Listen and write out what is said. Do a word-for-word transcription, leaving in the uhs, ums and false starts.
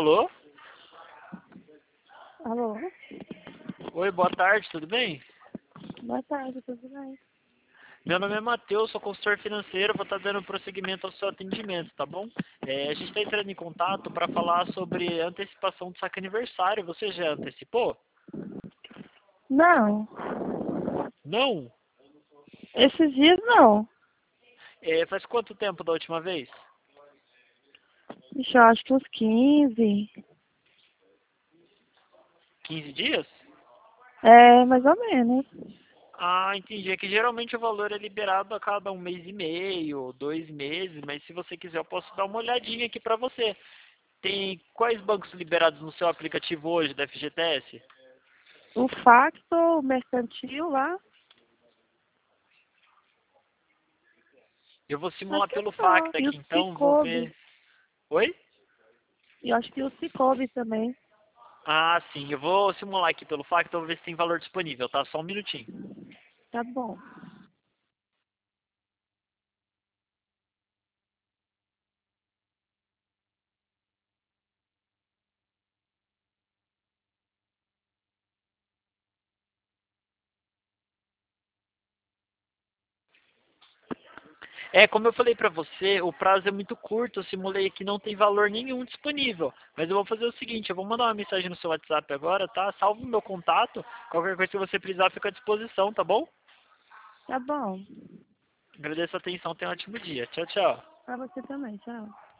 Alô? Alô? Oi, boa tarde, tudo bem? Boa tarde, tudo bem? Meu nome é Matheus, sou consultor financeiro, vou estar dando prosseguimento ao seu atendimento, tá bom? É, a gente está entrando em contato para falar sobre antecipação do saque aniversário. Você já antecipou? Não, Não? esses dias não. É, faz quanto tempo da última vez? Ixi, eu acho que uns quinze. quinze dias? É, mais ou menos. Ah, entendi. É que geralmente o valor é liberado a cada um mês e meio, dois meses, mas se você quiser eu posso dar uma olhadinha aqui para você. Tem quais bancos liberados no seu aplicativo hoje da F G T S? O Facto, o Mercantil lá, Eu vou acho simular que é pelo só. Facta E o aqui, então vou Cicobi. ver. Oi? E eu acho que o Cicobi também. Ah, sim. Eu vou simular aqui pelo Facta, vou ver se tem valor disponível, tá? Só um minutinho. Tá bom. É, como eu falei pra você, o prazo é muito curto, eu simulei aqui, não tem valor nenhum disponível. Mas eu vou fazer o seguinte, eu vou mandar uma mensagem no seu WhatsApp agora, tá? Salve o meu contato, qualquer coisa que você precisar fica à disposição, tá bom? Tá bom. Agradeço a atenção, tenha um ótimo dia. Tchau, tchau. Pra você também, tchau.